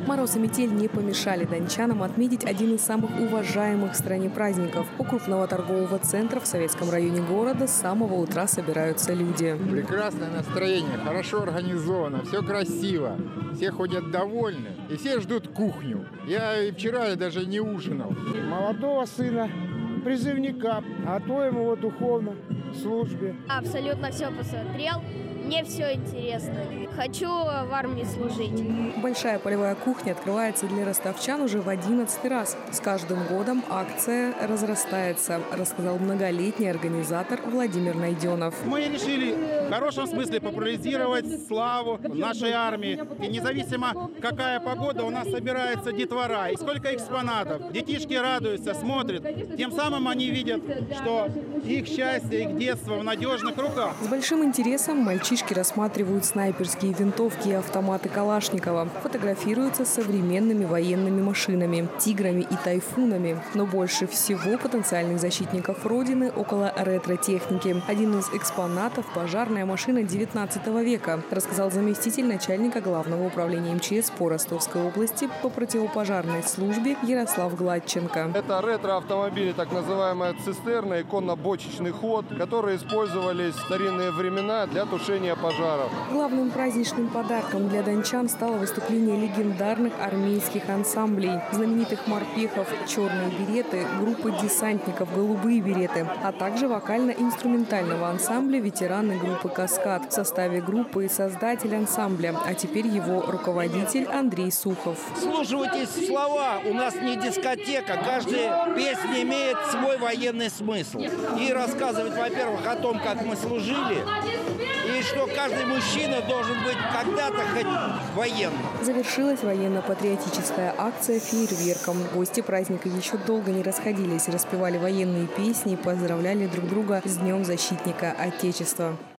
Мороз и метель не помешали дончанам отметить один из самых уважаемых в стране праздников. У крупного торгового центра в Советском районе города с самого утра собираются люди. Прекрасное настроение, хорошо организовано, все красиво. Все ходят довольны и все ждут кухню. Я и вчера даже не ужинал. Молодого сына, призывника, готовим его духовно в службе. Абсолютно все посмотрел. Мне все интересно. Хочу в армии служить. Большая полевая кухня открывается для ростовчан уже в 11-й раз. С каждым годом акция разрастается, рассказал многолетний организатор Владимир Найденов. Мы решили в хорошем смысле популяризировать славу нашей армии. И независимо, какая погода, у нас собирается детвора. И сколько экспонатов. Детишки радуются, смотрят. Тем самым они видят, что их счастье, их детство в надежных руках. С большим интересом мальчишки рассматривают снайперские винтовки и автоматы Калашникова. Фотографируются с современными военными машинами, тиграми и тайфунами. Но больше всего потенциальных защитников Родины около ретро-техники. Один из экспонатов – пожарная машина 19 века, рассказал заместитель начальника Главного управления МЧС по Ростовской области по противопожарной службе Ярослав Гладченко. Это ретро-автомобили, так называемая цистерна и конно-бочечный ход, которые использовались в старинные времена для тушения пожаров. Главным праздничным подарком для дончан стало выступление легендарных армейских ансамблей, знаменитых морпехов «Черные береты», группы десантников «Голубые береты», а также вокально-инструментального ансамбля ветераны группы «Каскад». В составе группы и создатель ансамбля, а теперь его руководитель Андрей Сухов. Вслушивайтесь слова, у нас не дискотека, каждая песня имеет свой военный смысл. И рассказывать, во-первых, о том, как мы служили, и что каждый мужчина должен быть когда-то хоть военным. Завершилась военно-патриотическая акция фейерверком. Гости праздника еще долго не расходились, распевали военные песни и поздравляли друг друга с Днем защитника Отечества.